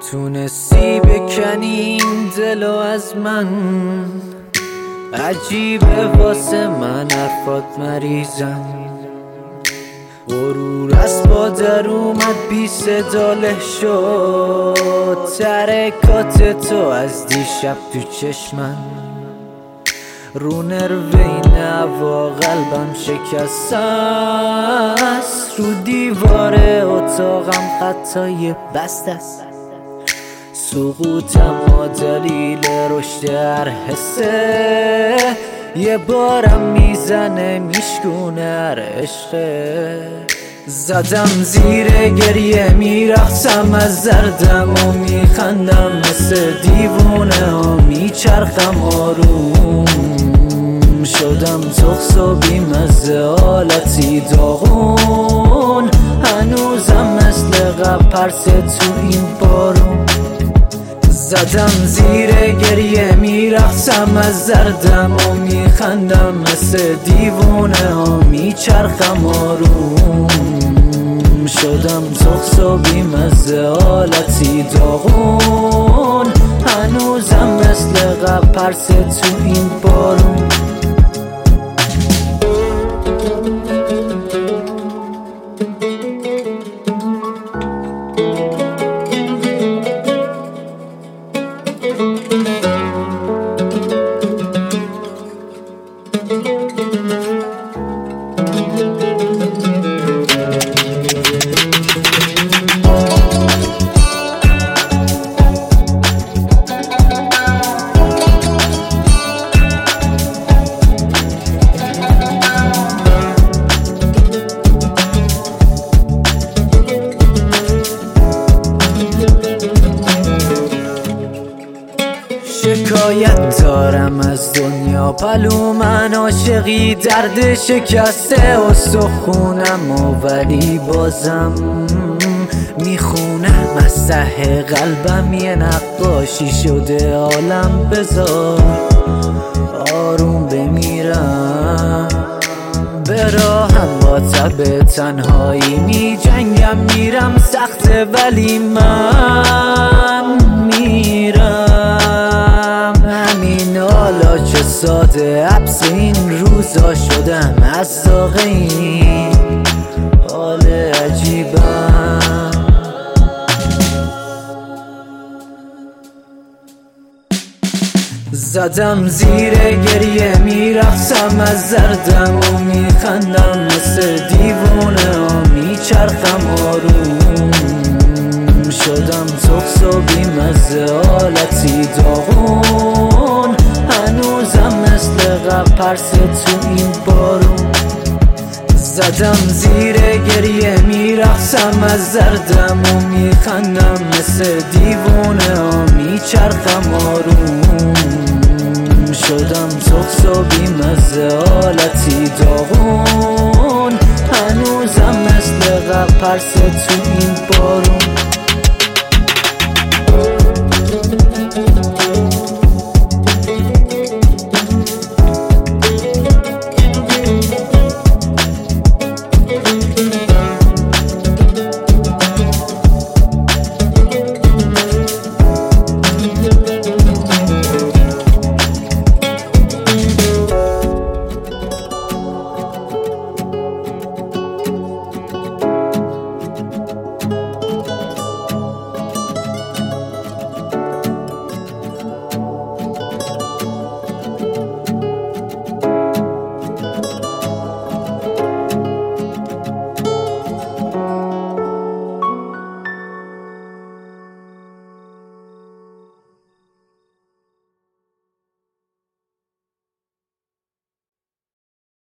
تونستی بکنی این دلو از من، عجیبه واسه من حرفات مریضم. غرور از پادر اومد بی صدا له شد، ترکات تو از دیشب تو چشمم. رو نروین هوا قلبم شکسته است، رو دیوار اتاقم خطای بسته است. سقوطم ما دلیل رشد هر حسه، یه بارم میزنه میشکونه هر عشقه. زدم زیر گریه میرقصم از دردم و میخندم، مثل دیوونه ها میچرخم آروم. شدم تخص و بیمزه حالتی داغون، هنوزم مثل قبل پرسه تو این بارون. زدم زیر گریه میرقصم از دردم و میخندم، مثل دیوونه ها میچرخم آروم. شدم تخص و بیمزه حالتی داغون، هنوزم مثل قبل پرسه تو این بارون. شکایت دارم از دنیا پلو، من عاشقی درد شکسته استخونم و ولی بازم میخونم از ته قلبم. یه نقاشی شده عالم، بذار آروم بمیرم. به راهم با تب تنهایی می جنگم، میرم سخته ولی من میرم. همین حالا چه ساده حبس این روزا شدم، از داغ این حال عجیبم. زدم زیر گریه میرقصم از دردم و میخندم، مثل دیوونه ها میچرخم آروم. شدم تخص و بیمزه حالتی داغون، هنوزم مثل قبل پرسه تو این بارون. زدم زیر گریه میرقصم از دردم و میخندم، مثل دیوونه ها میچرخم آروم. شدم تخص و بیمزه حالتی داغون، هنوزم مثل قبل پرسه تو این بارون.